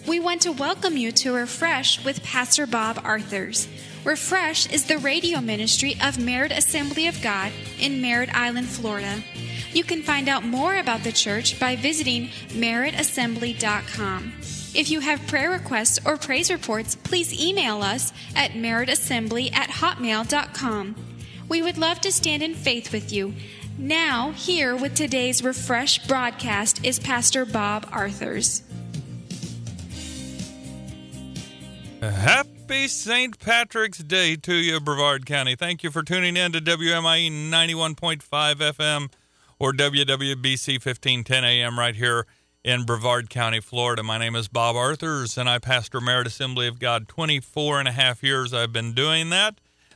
We want to welcome you to Refresh with Pastor Bob Arthurs. Refresh is the radio ministry of Merritt Assembly of God in Merritt Island, Florida. You can find out more about the church by visiting merrittassembly.com. If you have prayer requests or praise reports, please email us at merrittassembly@hotmail.com. We would love to stand in faith with you. Now, here with today's Refresh broadcast is Pastor Bob Arthurs. Happy St. Patrick's Day to you, Brevard County. Thank you for tuning in to WMIE 91.5 FM or WWBC 1510 AM right here in Brevard County, Florida. My name is Bob Arthurs, and I pastor Merritt Assembly of God. 24 and a half years I've been doing that.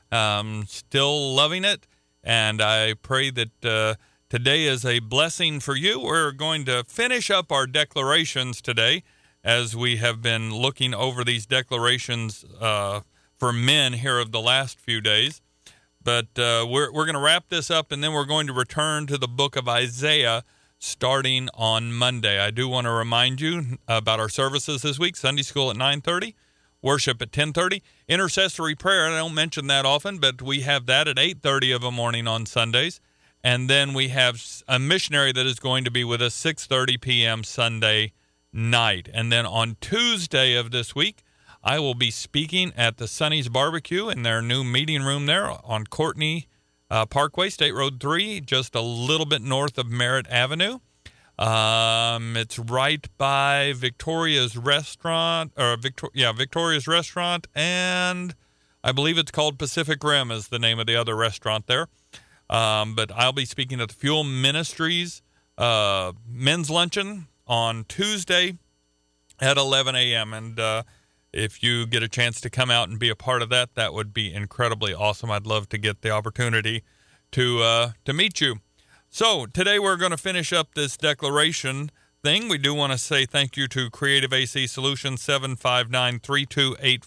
Still loving it, and I pray that today is a blessing for you. We're going to finish up our declarations today, as we have been looking over these declarations for men here of the last few days. But we're going to wrap this up, and then we're going to return to the book of Isaiah starting on Monday. I do want to remind you about our services this week: Sunday school at 9:30, worship at 10:30, intercessory prayer. I don't mention that often, but we have that at 8:30 of a morning on Sundays. And then we have a missionary that is going to be with us 6:30 p.m. Sunday night. And then on Tuesday of this week, I will be speaking at the Sonny's Barbecue in their new meeting room there on Courtney Parkway, State Road 3, just a little bit north of Merritt Avenue. It's right by Victoria's Restaurant, Victoria's Restaurant, and I believe it's called Pacific Rim is the name of the other restaurant there. But I'll be speaking at the Fuel Ministries men's luncheon on Tuesday at 11 a.m. And if you get a chance to come out and be a part of that, that would be incredibly awesome. I'd love to get the opportunity to meet you. So today we're going to finish up this declaration thing. We do want to say thank you to Creative AC Solutions, 759-3284,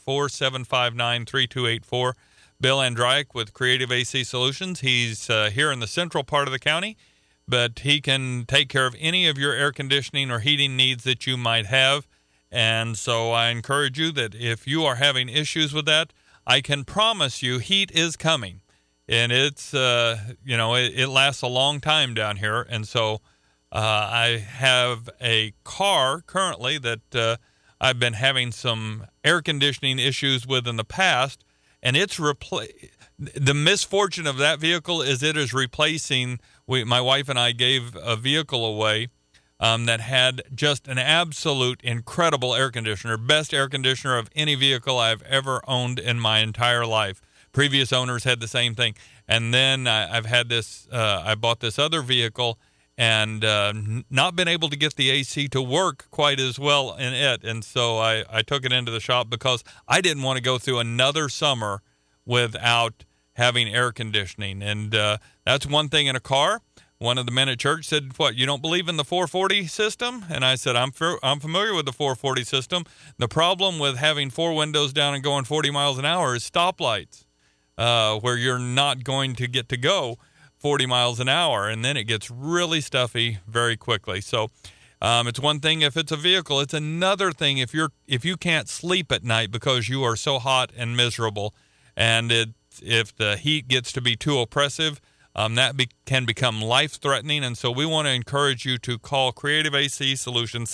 759-3284. Bill Andreyek with Creative AC Solutions. He's here in the central part of the county, but he can take care of any of your air conditioning or heating needs that you might have. And so I encourage you that if you are having issues with that, I can promise you heat is coming. And it's, it lasts a long time down here. And so I have a car currently that I've been having some air conditioning issues with in the past. And it's the misfortune of that vehicle is it is replacing. My wife and I gave a vehicle away that had just an absolute incredible air conditioner, best air conditioner of any vehicle I've ever owned in my entire life. Previous owners had the same thing. And then I've had this, I bought this other vehicle and not been able to get the AC to work quite as well in it. And so I took it into the shop because I didn't want to go through another summer without having air conditioning. And that's one thing in a car. One of the men at church said, "What, you don't believe in the 440 system?" And I said, I'm familiar with the 440 system. The problem with having four windows down and going 40 miles an hour is stoplights, where you're not going to get to go 40 miles an hour, and then it gets really stuffy very quickly. So it's one thing if it's a vehicle. It's another thing if you can't sleep at night because you are so hot and miserable, and if the heat gets to be too oppressive, can become life-threatening. And so we want to encourage you to call Creative AC Solutions,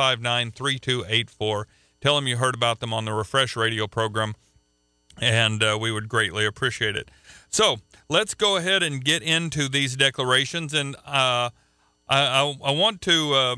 759-3284. Tell them you heard about them on the Refresh radio program, and we would greatly appreciate it. So let's go ahead and get into these declarations. And I want to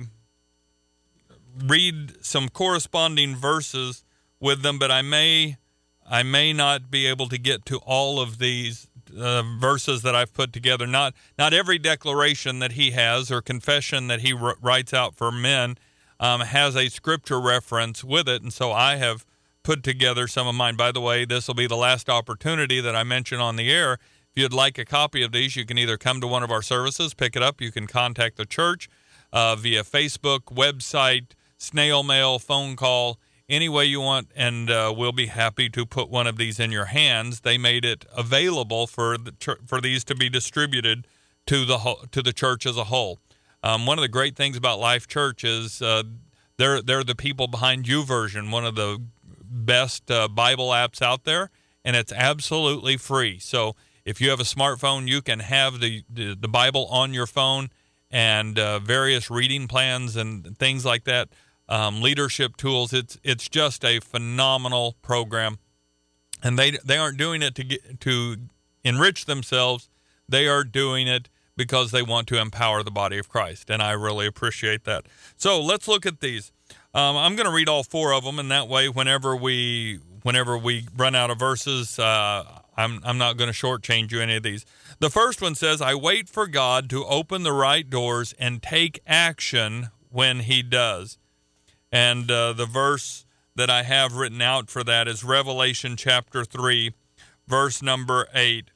read some corresponding verses with them, but I may not be able to get to all of these verses that I've put together. Not every declaration that he has or confession that he writes out for men has a scripture reference with it, and so I have put together some of mine. By the way, this will be the last opportunity that I mention on the air. If you'd like a copy of these, you can either come to one of our services, pick it up. You can contact the church via Facebook, website, snail mail, phone call, any way you want, and we'll be happy to put one of these in your hands. They made it available for these to be distributed to the church as a whole. One of the great things about Life Church is They're the people behind YouVersion, one of the best Bible apps out there, and it's absolutely free. So if you have a smartphone, you can have the Bible on your phone, and various reading plans and things like that, leadership tools. It's just a phenomenal program, and they aren't doing it to enrich themselves. They are doing it because they want to empower the body of Christ, and I really appreciate that. So let's look at these. I'm going to read all four of them, and that way, whenever we run out of verses, I'm not going to shortchange you any of these. The first one says, I wait for God to open the right doors and take action when he does. And the verse that I have written out for that is Revelation chapter 3, verse number 8,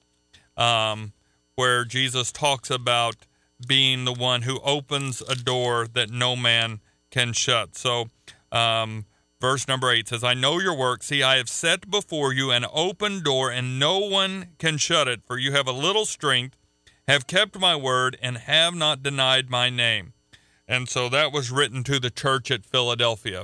where Jesus talks about being the one who opens a door that no man can shut. So verse number 8 says, I know your work. See, I have set before you an open door, and no one can shut it. For you have a little strength, have kept my word, and have not denied my name. And so that was written to the church at Philadelphia.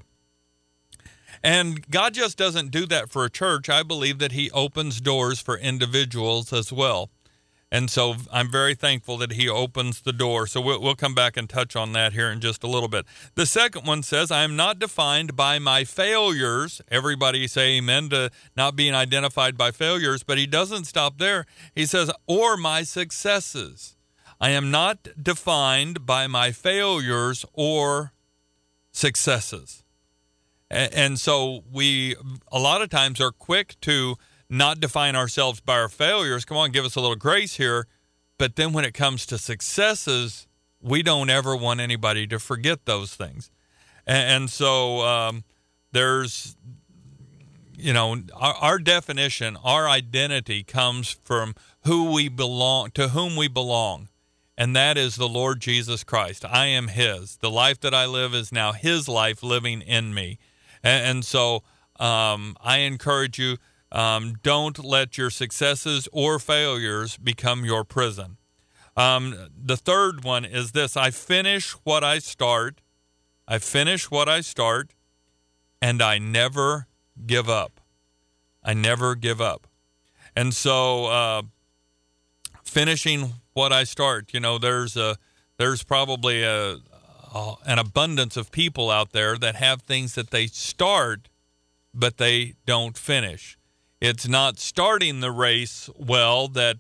And God just doesn't do that for a church. I believe that he opens doors for individuals as well. And so I'm very thankful that he opens the door. So we'll come back and touch on that here in just a little bit. The second one says, I am not defined by my failures. Everybody say amen to not being identified by failures, but he doesn't stop there. He says, or my successes. I am not defined by my failures or successes. And so we a lot of times are quick to not define ourselves by our failures. Come on, give us a little grace here. But then when it comes to successes, we don't ever want anybody to forget those things. And so there's, our definition, our identity comes from who we belong, to whom we belong. And that is the Lord Jesus Christ. I am his. The life that I live is now his life living in me. And so I encourage you, don't let your successes or failures become your prison. The third one is this: I finish what I start. I finish what I start, and I never give up. I never give up. And so finishing what I start, there's probably an abundance of people out there that have things that they start, but they don't finish. It's not starting the race well that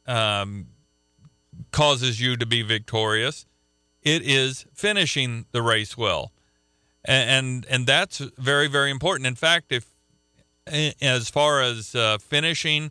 causes you to be victorious. It is finishing the race well. And that's very, very important. In fact, as far as finishing,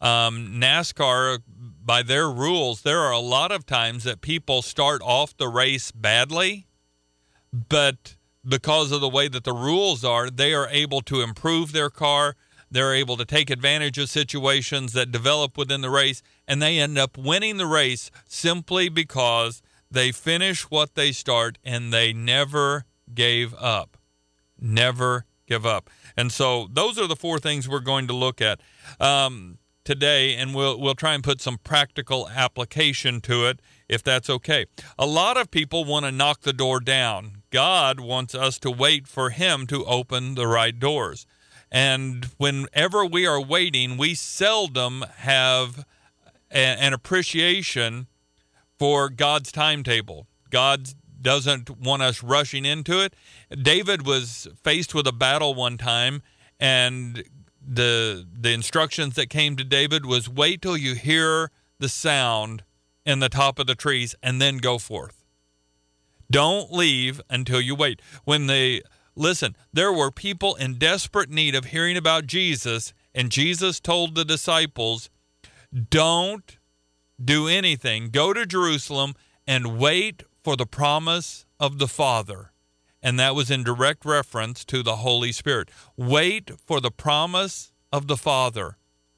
NASCAR, by their rules, there are a lot of times that people start off the race badly, but because of the way that the rules are, they are able to improve their car. They're able to take advantage of situations that develop within the race, and they end up winning the race simply because they finish what they start and they never gave up. Never give up. And so those are the four things we're going to look at today, and we'll try and put some practical application to it, if that's okay. A lot of people want to knock the door down. God wants us to wait for him to open the right doors. And whenever we are waiting, we seldom have an appreciation for God's timetable. God doesn't want us rushing into it. David was faced with a battle one time, and the instructions that came to David was wait till you hear the sound in the top of the trees and then go forth. Don't leave until you wait. Listen, there were people in desperate need of hearing about Jesus, and Jesus told the disciples, don't do anything. Go to Jerusalem and wait for the promise of the Father. And that was in direct reference to the Holy Spirit. Wait for the promise of the Father.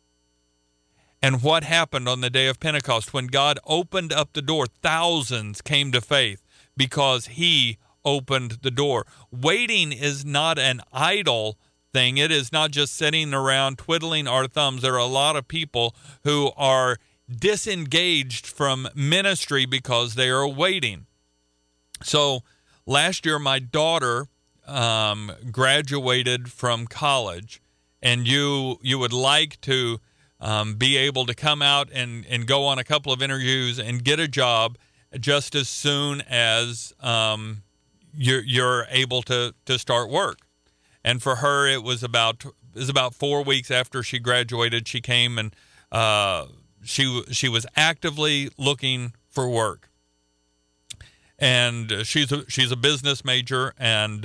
And what happened on the day of Pentecost? When God opened up the door, thousands came to faith because he opened the door. Waiting is not an idle thing. It is not just sitting around twiddling our thumbs. There are a lot of people who are disengaged from ministry because they are waiting. So last year, my daughter graduated from college and you would like to be able to come out and go on a couple of interviews and get a job just as soon as you're able to start work. And for her, it was about 4 weeks after she graduated. She came and she was actively looking for work. And she's a business major, and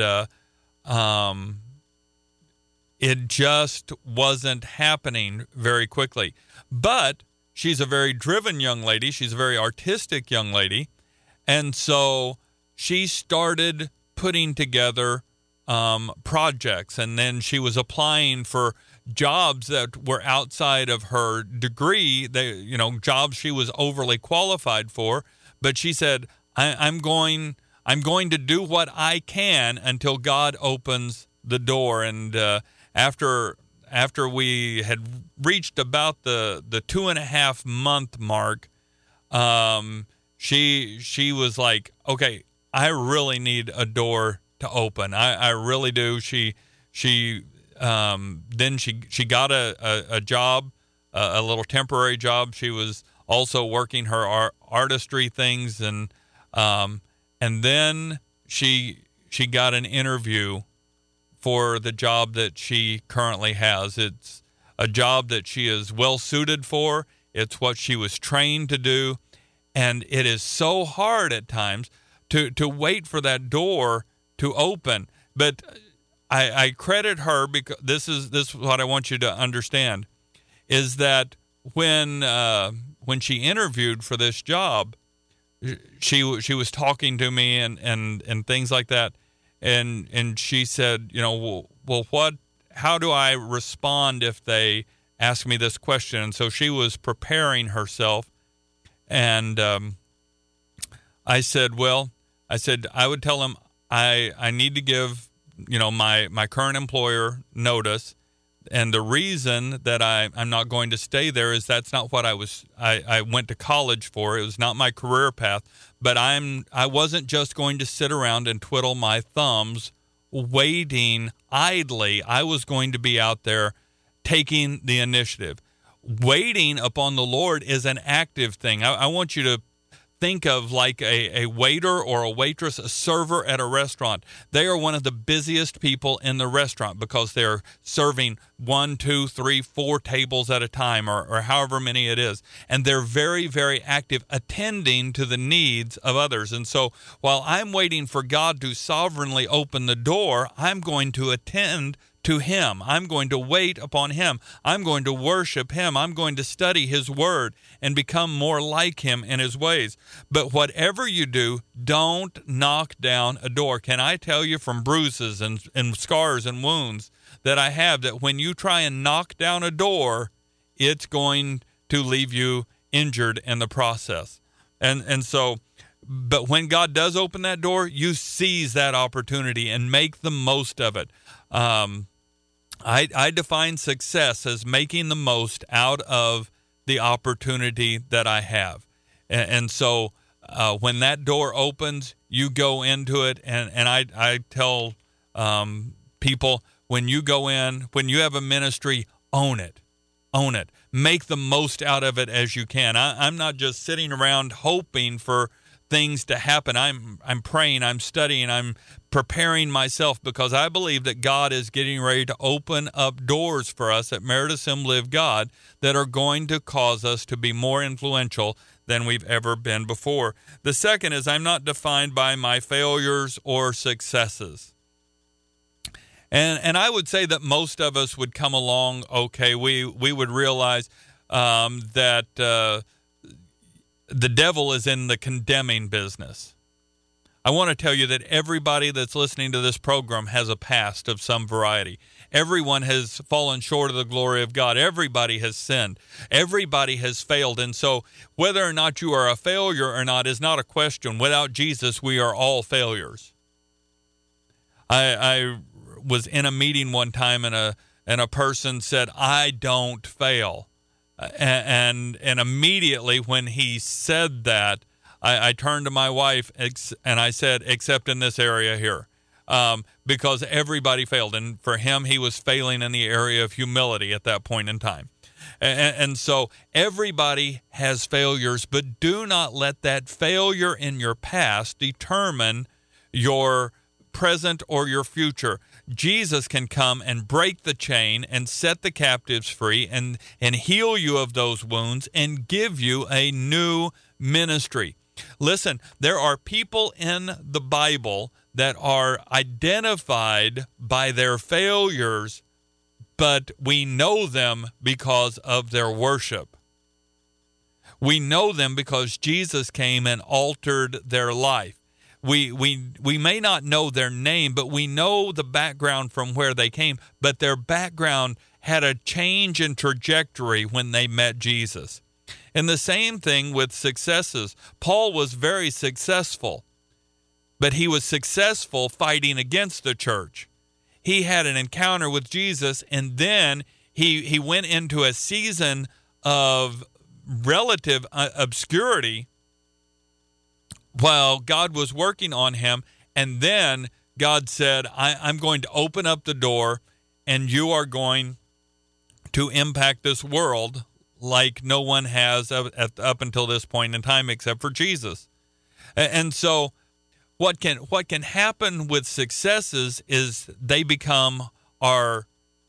it just wasn't happening very quickly. But she's a very driven young lady. She's a very artistic young lady. And so she started putting together projects, and then she was applying for jobs that were outside of her degree, jobs she was overly qualified for. But she said, I'm going to do what I can until God opens the door. And after we had reached about the 2.5 month mark, she was like, okay, I really need a door to open. I really do. Then she got a job, a little temporary job. She was also working her artistry things, and then she got an interview for the job that she currently has. It's a job that she is well suited for. It's what she was trained to do, and it is so hard at times to wait for that door to open. But I credit her, because this is what I want you to understand, is that when she interviewed for this job, she was talking to me and things like that, and she said, how do I respond if they ask me this question? And so she was preparing herself, and I said I would tell them I need to give my current employer notice, and the reason that I'm not going to stay there is that's not what I went to college for. It was not my career path. But I wasn't just going to sit around and twiddle my thumbs waiting idly. I was going to be out there taking the initiative. Waiting upon the Lord is an active thing. I want you to think of like a waiter or a waitress, a server at a restaurant. They are one of the busiest people in the restaurant because they're serving 1, 2, 3, 4 tables at a time, or however many it is. And they're very, very active, attending to the needs of others. And so while I'm waiting for God to sovereignly open the door, I'm going to attend to Him. I'm going to wait upon Him. I'm going to worship Him. I'm going to study His Word and become more like Him in His ways. But whatever you do, don't knock down a door. Can I tell you from bruises and scars and wounds that I have, that when you try and knock down a door, it's going to leave you injured in the process. And so, but when God does open that door, you seize that opportunity and make the most of it. I define success as making the most out of the opportunity that I have. And so when that door opens, you go into it. And I tell people, when you go in, when you have a ministry, own it. Own it. Make the most out of it as you can. I'm not just sitting around hoping for things to happen. I'm praying, I'm studying, I'm preparing myself, because I believe that God is getting ready to open up doors for us at Merit Assembly of God that are going to cause us to be more influential than we've ever been before. The second is, I'm not defined by my failures or successes. And I would say that most of us would come along okay. We would realize that the devil is in the condemning business. I want to tell you that everybody that's listening to this program has a past of some variety. Everyone has fallen short of the glory of God. Everybody has sinned. Everybody has failed. And so whether or not you are a failure or not is not a question. Without Jesus, we are all failures. I was in a meeting one time, and a person said, "I don't fail." And immediately when he said that, I turned to my wife and I said, "Except in this area here." because everybody failed. And for him, he was failing in the area of humility at that point in time. And so everybody has failures, but do not let that failure in your past determine your present or your future. Jesus can come and break the chain and set the captives free and heal you of those wounds and give you a new ministry. Listen, there are people in the Bible that are identified by their failures, but we know them because of their worship. We know them because Jesus came and altered their life. We may not know their name, but we know the background from where they came, but their background had a change in trajectory when they met Jesus. And the same thing with successes. Paul was very successful, but he was successful fighting against the church. He had an encounter with Jesus, and then he went into a season of relative obscurity while God was working on him. And then God said, I'm going to open up the door, and you are going to impact this world like no one has up until this point in time except for Jesus. And so what can happen with successes is they become our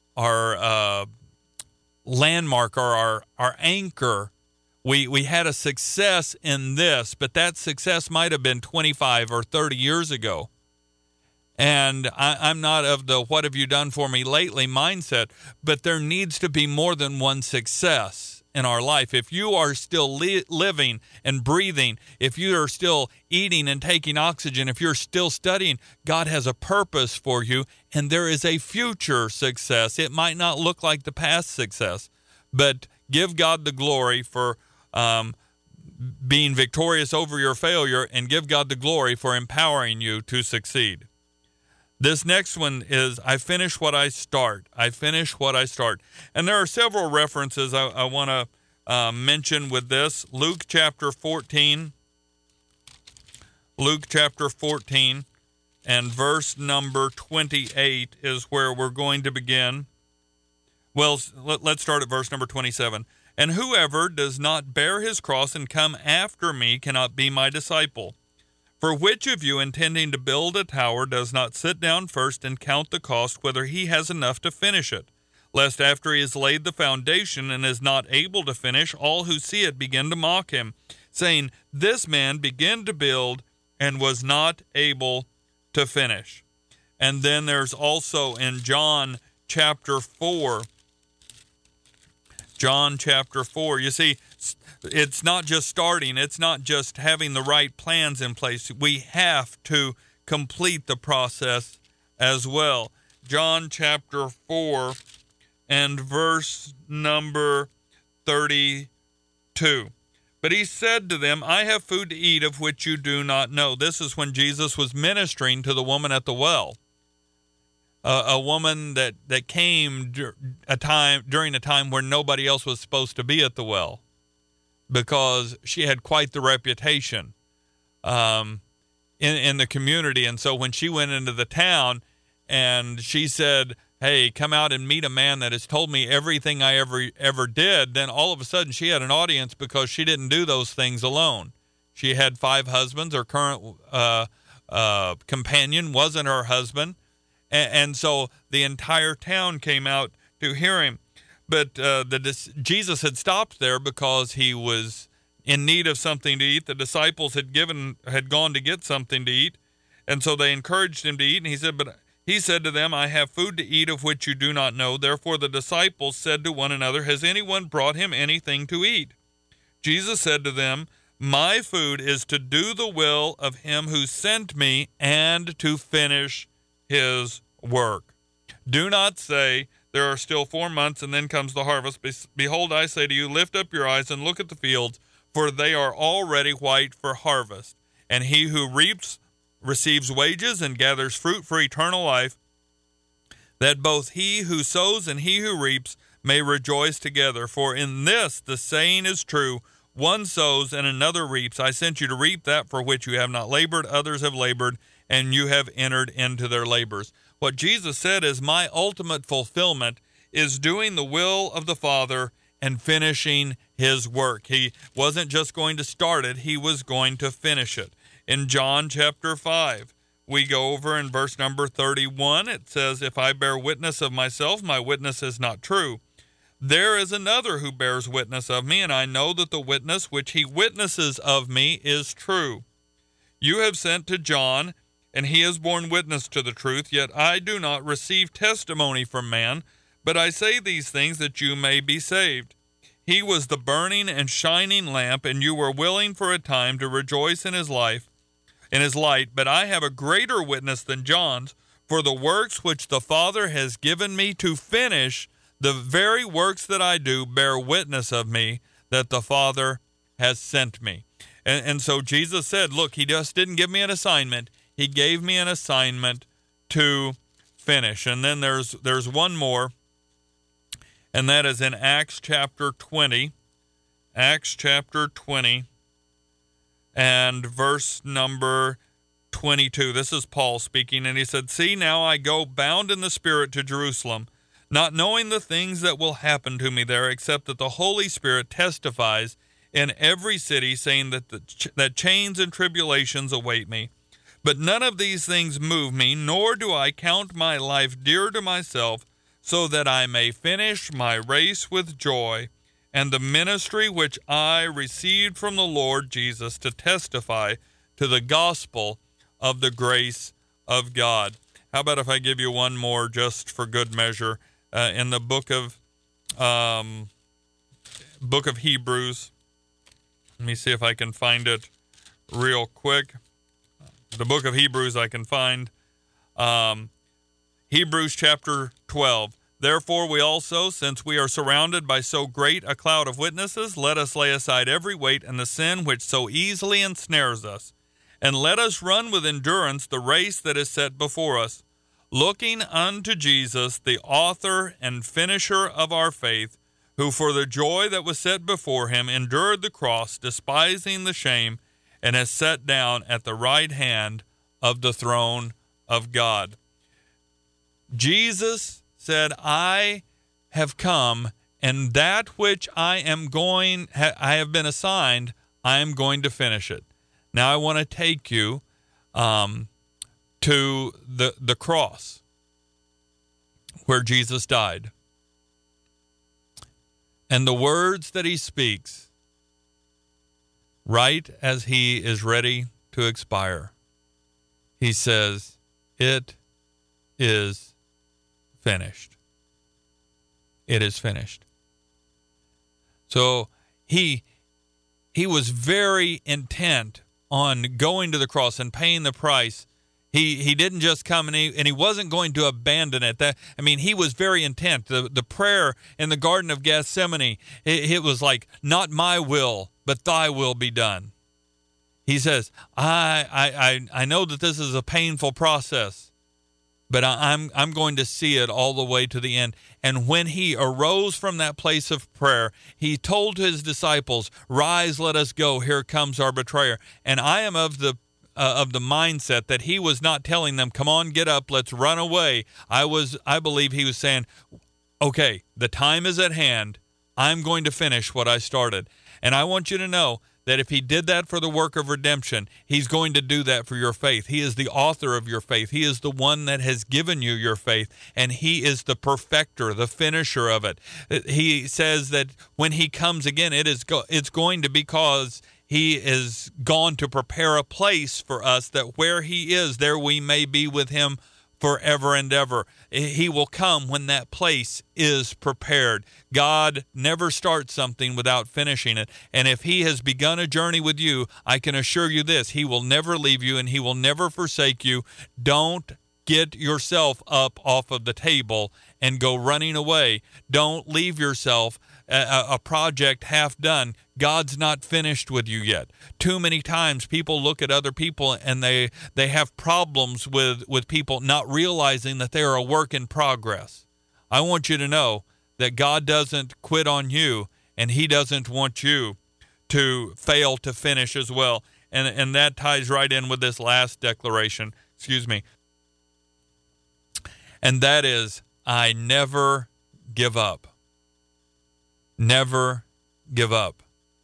landmark or our anchor. We had a success in this, but that success might have been 25 or 30 years ago. And I'm not of the what have you done for me lately mindset, but there needs to be more than one success in our life. If you are still living and breathing, if you are still eating and taking oxygen, if you're still studying, God has a purpose for you, and there is a future success. It might not look like the past success, but give God the glory for being victorious over your failure, and give God the glory for empowering you to succeed. This next one is, I finish what I start. I finish what I start. And there are several references I want to mention with this. Luke chapter 14. Luke chapter 14 and verse number 28 is where we're going to begin. Well, let's start at verse number 27. And whoever does not bear his cross and come after me cannot be my disciple. For which of you, intending to build a tower, does not sit down first and count the cost, whether he has enough to finish it? Lest after he has laid the foundation and is not able to finish, all who see it begin to mock him, saying, This man began to build and was not able to finish. And then there's also in John chapter 4. John chapter 4. You see, it's not just starting. It's not just having the right plans in place. We have to complete the process as well. John chapter 4 and verse number 32. But he said to them, I have food to eat of which you do not know. This is when Jesus was ministering to the woman at the well. A woman that came during a time where nobody else was supposed to be at the well, because she had quite the reputation in the community. And so when she went into the town and she said, hey, come out and meet a man that has told me everything I ever did, then all of a sudden she had an audience, because she didn't do those things alone. She had 5 husbands. Her current companion wasn't her husband. And so the entire town came out to hear him. But Jesus had stopped there because he was in need of something to eat. The disciples had gone to get something to eat, and so they encouraged him to eat. And he said to them, I have food to eat of which you do not know. Therefore the disciples said to one another, Has anyone brought him anything to eat? Jesus said to them, My food is to do the will of him who sent me and to finish his work. Do not say, there are still 4 months, and then comes the harvest. Behold, I say to you, lift up your eyes and look at the fields, for they are already white for harvest. And he who reaps receives wages and gathers fruit for eternal life, that both he who sows and he who reaps may rejoice together. For in this the saying is true, one sows and another reaps. I sent you to reap that for which you have not labored. Others have labored, and you have entered into their labors. What Jesus said is, my ultimate fulfillment is doing the will of the Father and finishing his work. He wasn't just going to start it, he was going to finish it. In John chapter 5, we go over in verse number 31, it says, if I bear witness of myself, my witness is not true. There is another who bears witness of me, and I know that the witness which he witnesses of me is true. You have sent to John, and he has borne witness to the truth, yet I do not receive testimony from man, but I say these things that you may be saved. He was the burning and shining lamp, and you were willing for a time to rejoice in his light, but I have a greater witness than John's, for the works which the Father has given me to finish, the very works that I do bear witness of me that the Father has sent me. And so Jesus said, look, he just didn't give me an assignment. He gave me an assignment to finish. And then there's one more, and that is in Acts chapter 20. Acts chapter 20 and verse number 22. This is Paul speaking, and he said, see, now I go bound in the Spirit to Jerusalem, not knowing the things that will happen to me there, except that the Holy Spirit testifies in every city, saying that chains and tribulations await me. But none of these things move me, nor do I count my life dear to myself, so that I may finish my race with joy, and the ministry which I received from the Lord Jesus to testify to the gospel of the grace of God. How about if I give you one more just for good measure? In the book of Hebrews. Let me see if I can find it real quick. The book of Hebrews I can find. Hebrews chapter 12. Therefore we also, since we are surrounded by so great a cloud of witnesses, let us lay aside every weight and the sin which so easily ensnares us, and let us run with endurance the race that is set before us, looking unto Jesus, the author and finisher of our faith, who for the joy that was set before him endured the cross, despising the shame, and has sat down at the right hand of the throne of God. Jesus said, I have come, and that which I have been assigned, I am going to finish it. Now I want to take you to the cross where Jesus died. And the words that he speaks right as he is ready to expire, he says, it is finished. It is finished. So he was very intent on going to the cross and paying the price. He didn't just come and he wasn't going to abandon it. He was very intent. The prayer in the Garden of Gethsemane, it was like, not my will, but thy will be done. He says, I know that this is a painful process, but I'm going to see it all the way to the end. And when he arose from that place of prayer, he told his disciples, rise, let us go. Here comes our betrayer. And I am of the mindset that he was not telling them, come on, get up, let's run away. I believe he was saying, okay, the time is at hand. I'm going to finish what I started. And I want you to know that if he did that for the work of redemption, he's going to do that for your faith. He is the author of your faith. He is the one that has given you your faith, and he is the perfecter, the finisher of it. He says that when he comes again, it's going to be because he is gone to prepare a place for us, that where he is, there we may be with him forever and ever. He will come when that place is prepared. God never starts something without finishing it. And if he has begun a journey with you, I can assure you this, he will never leave you and he will never forsake you. Don't get yourself up off of the table and go running away. Don't leave yourself a project half done. God's not finished with you yet. Too many times people look at other people and they have problems with people not realizing that they are a work in progress. I want you to know that God doesn't quit on you, and he doesn't want you to fail to finish as well. And that ties right in with this last declaration. Excuse me. And that is, I never give up. Never give up.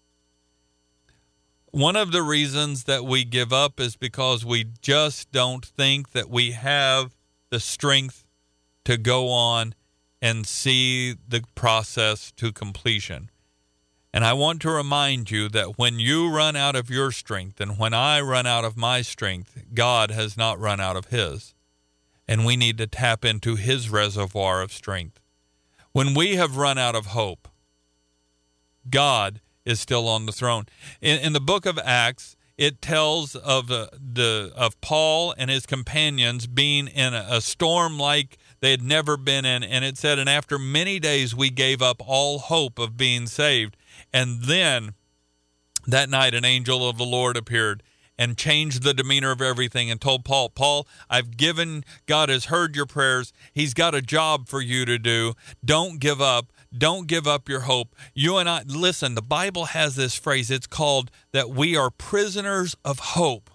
One of the reasons that we give up is because we just don't think that we have the strength to go on and see the process to completion. And I want to remind you that when you run out of your strength and when I run out of my strength, God has not run out of his. And we need to tap into his reservoir of strength. When we have run out of hope, God is still on the throne. In the book of Acts, it tells of Paul and his companions being in a storm like they had never been in. And it said, and after many days we gave up all hope of being saved. And then that night an angel of the Lord appeared and changed the demeanor of everything and told Paul, God has heard your prayers. He's got a job for you to do. Don't give up. Don't give up your hope. You and I, listen, the Bible has this phrase. It's called that we are prisoners of hope.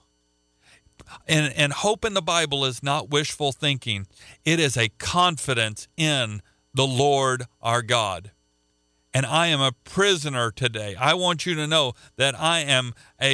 And hope in the Bible is not wishful thinking. It is a confidence in the Lord our God. And I am a prisoner today. I want you to know that I am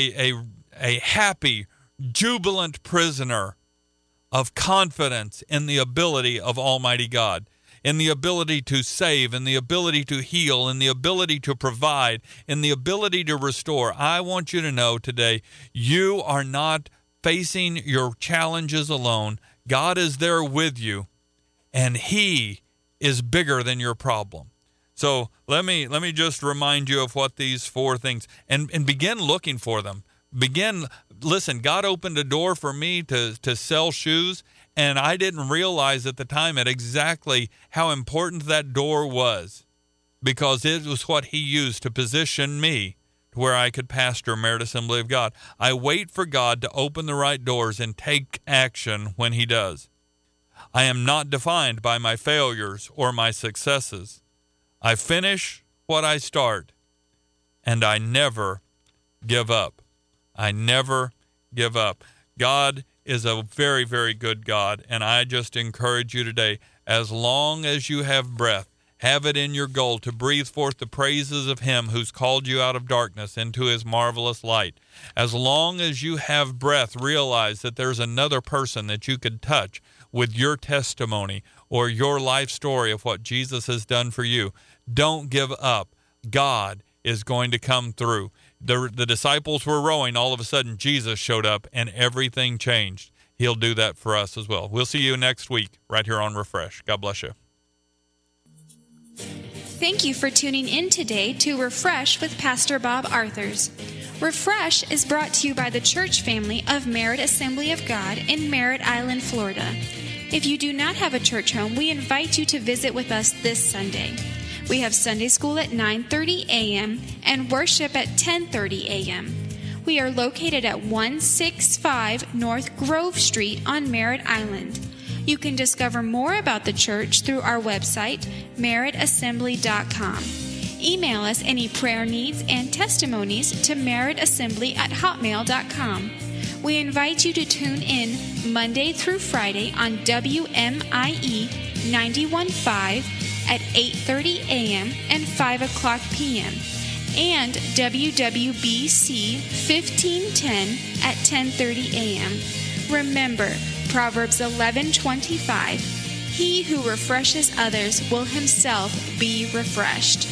a happy, jubilant prisoner of confidence in the ability of Almighty God, in the ability to save, in the ability to heal, in the ability to provide, in the ability to restore. I want you to know today, you are not facing your challenges alone. God is there with you, and he is bigger than your problem. So let me just remind you of what these four things, and begin looking for them. Listen, God opened a door for me to sell shoes, and I didn't realize at the time exactly how important that door was, because it was what he used to position me to where I could pastor Merit Assembly of God. I wait for God to open the right doors and take action when he does. I am not defined by my failures or my successes. I finish what I start, and I never give up. I never give up. God is a very, very good God, and I just encourage you today, as long as you have breath, have it in your goal to breathe forth the praises of him who's called you out of darkness into his marvelous light. As long as you have breath, realize that there's another person that you could touch with your testimony or your life story of what Jesus has done for you. Don't give up. God is going to come through. The disciples were rowing. All of a sudden, Jesus showed up, and everything changed. He'll do that for us as well. We'll see you next week right here on Refresh. God bless you. Thank you for tuning in today to Refresh with Pastor Bob Arthurs. Refresh is brought to you by the church family of Merit Assembly of God in Merritt Island, Florida. If you do not have a church home, we invite you to visit with us this Sunday. We have Sunday school at 9:30 a.m. and worship at 10:30 a.m. We are located at 165 North Grove Street on Merritt Island. You can discover more about the church through our website, merrittassembly.com. Email us any prayer needs and testimonies to merrittassembly@hotmail.com. We invite you to tune in Monday through Friday on WMIE 91.5 at 8:30 a.m. and 5 o'clock p.m. and WWBC 1510 at 10:30 a.m. Remember, Proverbs 11:25, he who refreshes others will himself be refreshed.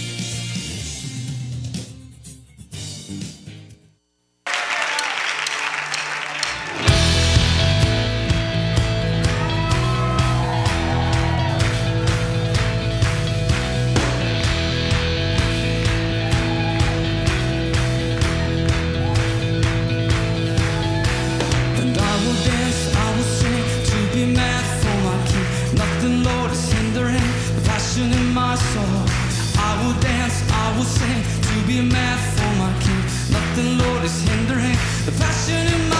I will sing to be mad for my King. Nothing, Lord, is hindering the passion in my